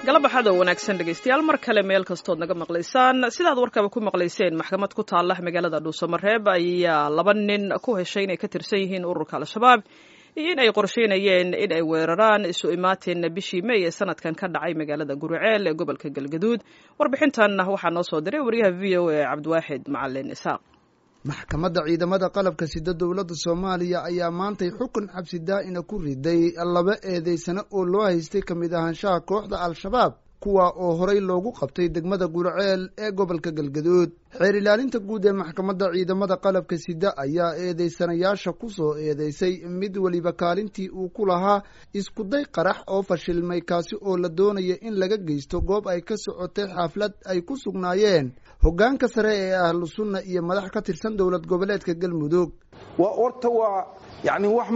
galabaxada wanaagsan dhegeystayaal mar kale meel kastood naga maqlaysaan sidaad warkaba ku maqlayseen maxkamad ku taala magaalada Dhuusamareeb ayaa 2 nin ku heshay inay ka tirsan yihiin ururka Al-Shabaab iyo in ay qorsheynayeen in ay weeraraan isu imaateen bishii May ee sanadkan ka dhacay magaalada Guriceel ee gobolka Galgaduud warbixintan waxaa noo soo diray wariyaha VOA Cabdiwaaxid Macalin Isaaq maxkamadda ciidamada qalabka sida dowladda Soomaaliya ayaa maantay xukun xabsi daa'ina ku riday 2 eedeysano oo loo haystay kamid ahaanshaha kooxda Al-Shabaab kuwa oo horey loogu qabtay degmada Guriceel ee gobolka Galgaduud xeer ilaalinta guud ee maxkamadda ciidamada qalabka sida ayaa eedeysanayaasha ku soo eedeysay mid waliba kaalintii uu ku lahaa isku day qarax oo fashilmay kaasi oo la doonaya in laga geysto goob ay ka socotay xaflad ay ku sugnaayeen hoggaanka sare ee ahlu sunna iyo madax ka tirsan dowlad goboleedka Galmudug waa yani wax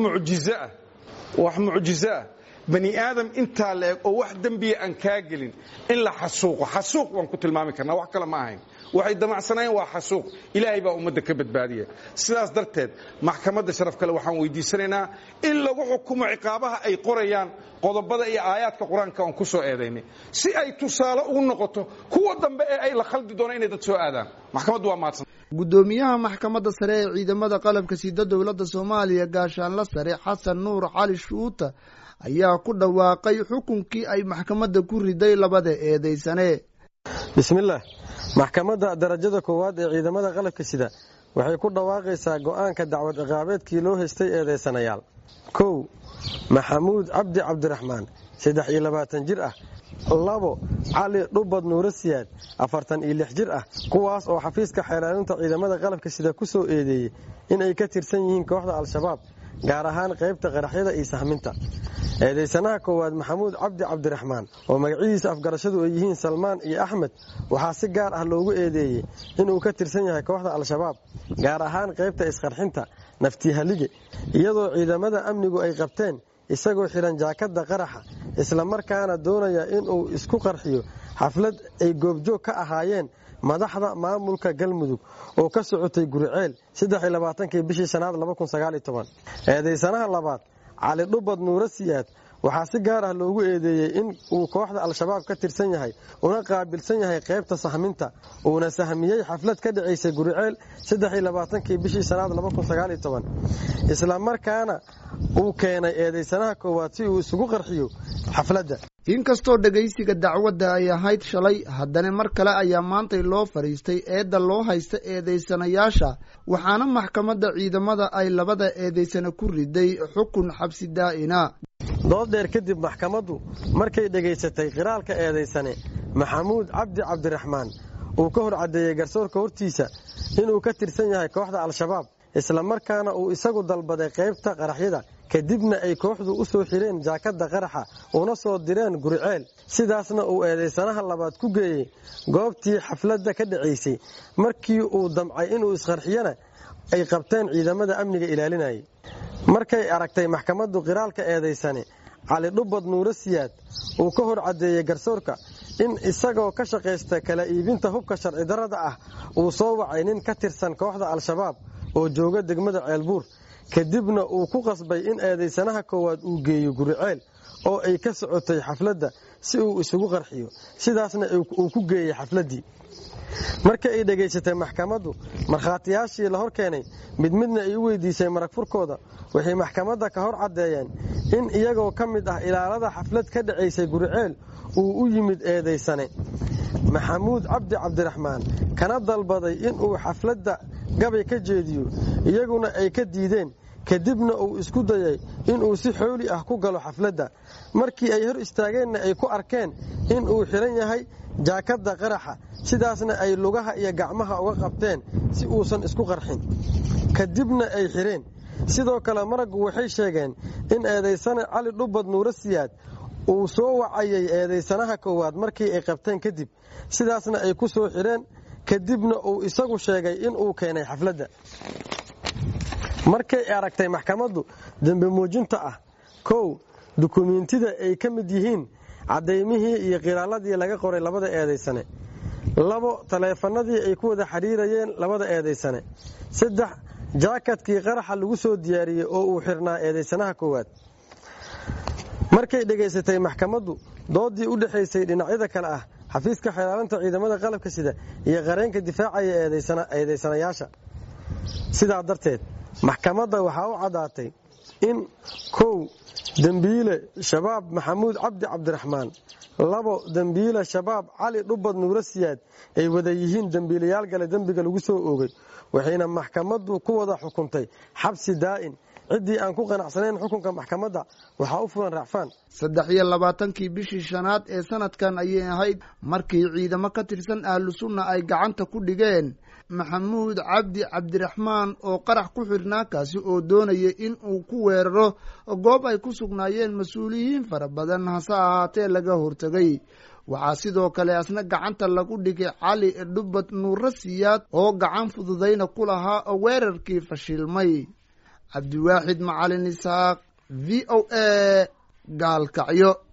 mucjiso ah bani aadam inta leeg oo wax dambiya aan ka gelin in la xasuuq waan ku tilmaami karnaa wax kale ma ahayn waxay damacsanayeen waa xasuuq ilaahay baa ummadda ka badbaadiya sidaas darteed maxkamadda sharaf kale waxaan weydiisanaynaa in lagu xukumo ciqaabaha ay qorayaan qodobada iyo aayaadka quraanka aan ku soo eedaynay si ay tusaale ugu noqoto kuwa dambe ee ay la khaldi doonaan inay dad soo aadaan maxkamaddu waa maadsan gudoomiyaha maxkamadda sare ee ciidamada qalabka sida dowladda Soomaaliya gaashaanle sare Xasan Nuur Cali Shuuta ayaa ku dhawaaqay xukunkii ay maxkamadda ku riday 2 eedeysane bismillaah maxkamadda darajada koowaad ee ciidamada qalabka sida waxay ku dhawaaqaysaa go'aanka dacwad ciqaabeedkii loo haystay eedeysanayaal 1 Maxamuud Cabdi Cabdiraxmaan 23 jir ah 2 Cali Dhubad Nuure Siyaad 46 jir ah kuwaas oo xafiiska xeelaalinta ciidamada qalabka sida ku soo eedeeyay in ay ka tirsan yihiin kooxda Al-Shabaab gaar ahaan qaybta qaraxyada iyo sahminta eedeysanaha koowaad Maxamuud Cabdi Cabdiraxmaan oo magaciisa afgarashadu ay yihiin Salmaan iyo Axmed waxaa si gaar ah loogu eedeeyay inuu ka tirsan yahay kooxda Al-Shabaab gaar ahaan qaybta isqarxinta naftihalige iyadoo ciidamada amnigu ay qabteen isagoo xiran jaakada qaraxa isla markaana doonaya inuu isku qarxiyo xaflad ay goobjoog ka ahaayeen madaxda maamulka Galmudug oo ka socotay Guriceel 23 bishii sanaad 2019 eedeysanaha labaad Cali Dhubad Nuure Siyaad waxaa si gaar ah loogu eedeeyay in uu kooxda Al-Shabaab ka tirsan yahay una qaabilsan yahay qaybta sahminta una sahmiyay xaflad ka dhaceysay Guriceel 23 bishii sanaad 2019 isla markaana uu keenay eedeysanaha koowaad si uu isugu qarxiyo xafladda inkastoo dhageysiga dacwadda ay ahayd shalay haddana mar kale ayaa maantay loo fariistay eedda loo haysta eedeysanayaasha waxaana maxkamadda ciidamada ay 2 eedeysana ku riday xukun xabsi daa'ina dood dheer kadib maxkamaddu markay dhageysatay qiraalka eedeysane Maxamuud Cabdi Cabdiraxmaan uu ka hor cadeeyay garsoorka hortiisa inuu ka tirsan yahay kooxda Al-Shabaab isla markaana uu isagu dalbaday qaybta qaraxyada kadibna ay kooxdu u soo xireen jaakada qaraxa una soo direen Guriceel sidaasna uu eedeysanaha labaad ku geeyay goobtii xafladda ka dhaceysay markii uu damcay inuu isqarxiyana ay qabteen ciidamada amniga ilaalinayay markay aragtay maxkamaddu qiraalka eedeysane Cali Dhubad Nuure Siyaad uu ka hor cadeeyay garsoorka in isagoo ka shaqeysta kala iibinta hubka sharci darrada ah uu soo wacay nin ka tirsan kooxda Al-Shabaab oo jooga degmada Ceelbuur kadibna uu ku qasbay in eedeysanaha koowaad uu geeyo Guriceel oo ay ka socotay xafladda si uu isugu qarxiyo sidaasna uu ku geeyay xafladii markii ay dhageysatay maxkamaddu markhaatiyaashii la hor keenay midna ay u weydiisay marag furkooda waxay maxkamadda ka hor cadeeyeen in iyagoo ka mid ah ilaalada xaflad ka dhaceysay Guriceel uu u yimid eedeysane Maxamuud Cabdi Cabdiraxmaan kana dalbaday in uu xafladda gabay ka jeediyo iyaguna ay ka diideen kadibna uu isku dayay in uu si xooli ah ku galo xafladda markii ay hor istaageenna ay ku arkeen in uu xiran yahay jaakada qaraxa sidaasna ay lugaha iyo gacmaha uga qabteen si uusan isku qarxin kadibna ay xireen sidoo kale maraggu waxay sheegeen in eedeysane Cali Dhubad Nuure Siyaad uu soo wacayay eedeysanaha koowaad markii ay qabteen kadib sidaasna ay ku soo xireen kadibna uu isagu sheegay in uu keenay xafladda markay aragtay maxkamaddu dambe muujinta ah 1 dukumeentida ay ka mid yihiin cadeymihii iyo qiraaladii laga qoray 2 eedeysane 2 taleefanadii ay ku wada xiriirayeen 2 eedeysane 3 jaakadkii qaraxa lagu soo diyaariyay oo uu xirnaa eedeysanaha koowaad markay dhegaysatay maxkamaddu doodii u dhaxaysay dhinacyada kale ah xafiiska xeelaalinta ciidamada qalabka sida iyo qareenka difaacaya eedaysanayaasha sidaa darteed maxkamadda waxaa u caddaatay in 1 dembiile shabaab maxamuud cabdi cabdiraxmaan 2 dembiile shabaab cali dhubbad nuura siyaad ay wada yihiin dembiilayaal gale dembiga lagu soo oogay waxayna maxkamaddu ku wada xukuntay xabsi daa'in ciddii aan ku qanacsanayn xukunka maxkamadda waxaa u fulan raacfaan 23 bishii shanaad ee sanadkan ayay ahayd markii ciidamo ka tirsan ahlu sunna ay gacanta ku dhigeen maxamuud cabdi cabdiraxmaan oo qarax ku xirnaa kaasi oo doonaya in uu ku weeraro goob ay ku sugnaayeen mas-uuliyiin fara badan hase ahaatee laga hortegay waxaa sidoo kale asna gacanta lagu dhigay cali dhubbad nuura siyaad oo gacan fududayna ku lahaa weerarkii fashilmay cabdiwaaxid macalin isaaq VOA gaalkacyo.